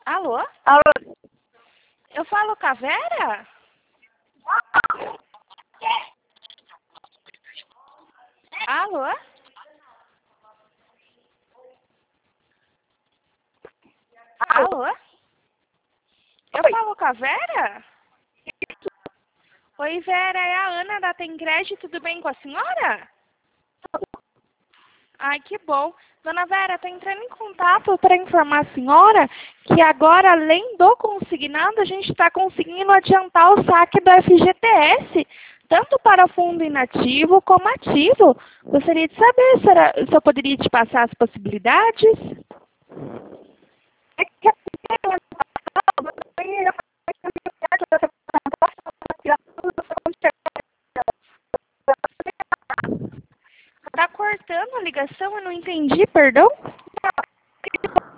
Alô? Alô? Eu falo com a Vera? Alô? Alô? Eu falo com a Vera? Oi, Vera, é a Ana da Tem Crédito, tudo bem com a senhora? Ai, que bom. Dona Vera, estou entrando em contato para informar a senhora que agora, além do consignado, a gente está conseguindo adiantar o saque do FGTS, tanto para fundo inativo como ativo. Gostaria de saber se eu poderia te passar as possibilidades? Está cortando a ligação? Eu não entendi, perdão?